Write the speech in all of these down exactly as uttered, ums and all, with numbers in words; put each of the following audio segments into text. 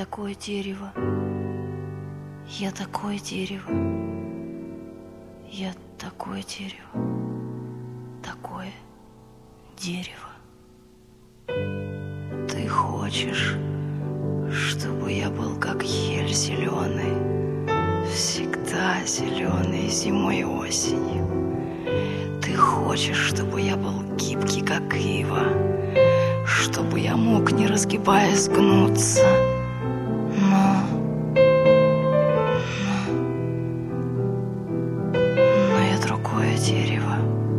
такое дерево, я такое дерево, я такое дерево, такое дерево. Ты хочешь, чтобы я был как ель зеленый, всегда зеленый зимой и осенью. Ты хочешь, чтобы я был гибкий, как ива, чтобы я мог, не разгибаясь, гнуться. Но, но, но я другое дерево.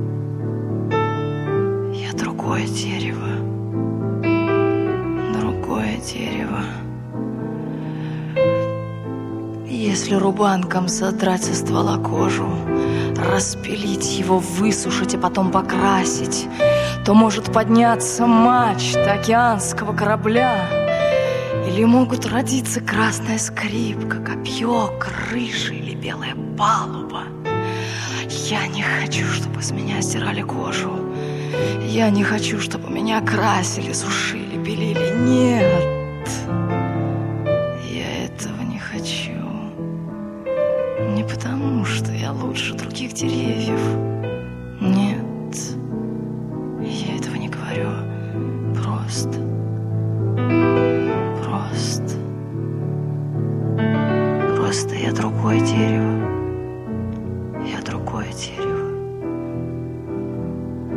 Я другое дерево. Другое дерево. Если рубанком содрать со ствола кожу, распилить его, высушить, а потом покрасить, то может подняться мачта океанского корабля, или могут родиться красная скрипка, копье, крыша или белая палуба. Я не хочу, чтобы с меня стирали кожу. Я не хочу, чтобы меня красили, сушили, белили. Нет,